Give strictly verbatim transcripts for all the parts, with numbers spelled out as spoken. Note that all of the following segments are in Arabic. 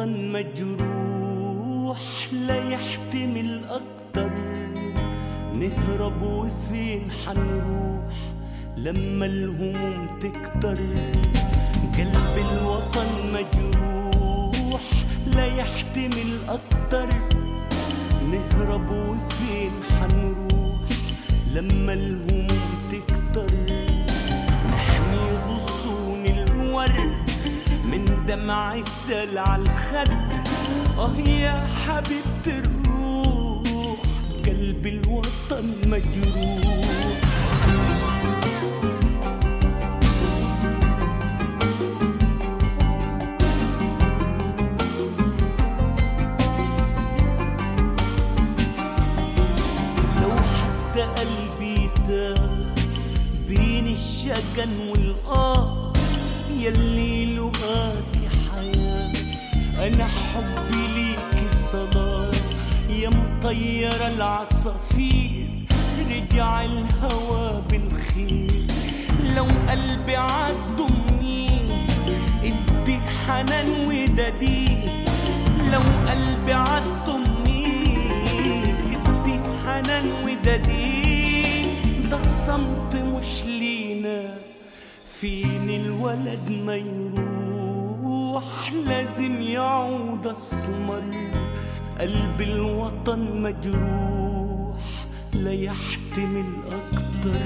الوطن مجروح لا يحتمل أكتر، نهرب وفين حنروح لما الهموم تكتر. قلب الوطن مجروح لا يحتمل أكتر، نهرب وفين حنروح لما الهموم تكتر. نحمي غصون الورد من دمع السل على الخد، اه يا حبيبة الروح قلب الوطن مجروح. لو حتى قلبي تاه بين الشجن والآه، يلي لقاكي حياة أنا حبي ليكي صلاة. يا مطيرة العصافير رجع الهوى بالخير، لو قلبي عالضمني ادي حنان ودديه. لو قلبي عالضمني ادي حنان ودديه. ده الصمت مش لينا، فين الولد ما يروح لازم يعود السمر. قلب الوطن مجروح لا يحتمل أكتر.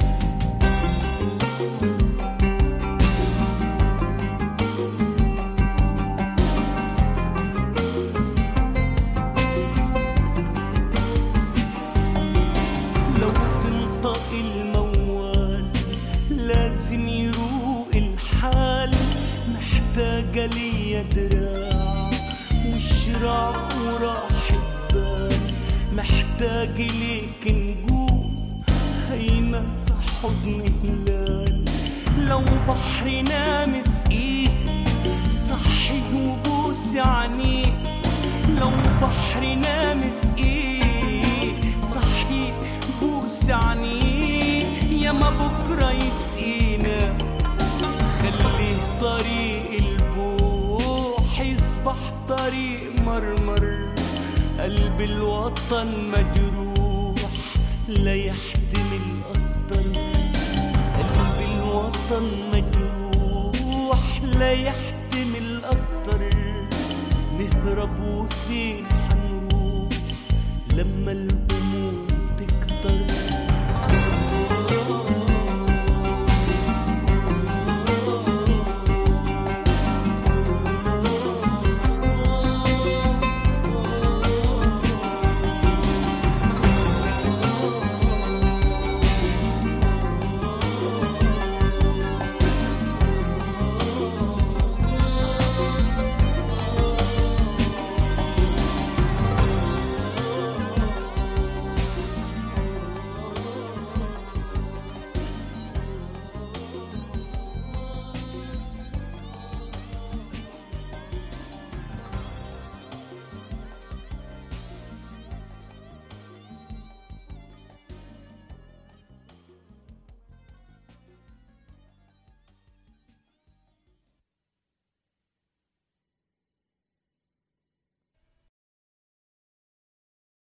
لو تنطق الموال لازم يروق الحال، محتاجة ليا دراع وشراع وراحة بال. محتاج ليك نجوم هيمة في حضن هلال. لو بحر نامس ايه صحي وبوسي عينيه. لو بحر نامس ايه صحي بوسي عينيه. ياما بكرة يسقينا خليه طريق البوح يصبح طريق مرمر. قلب الوطن مجروح لا يحتمل أكتر. قلب الوطن مجروح لا يحتمل أكتر. نهرب وفين حنروح لما الهموم تكتر.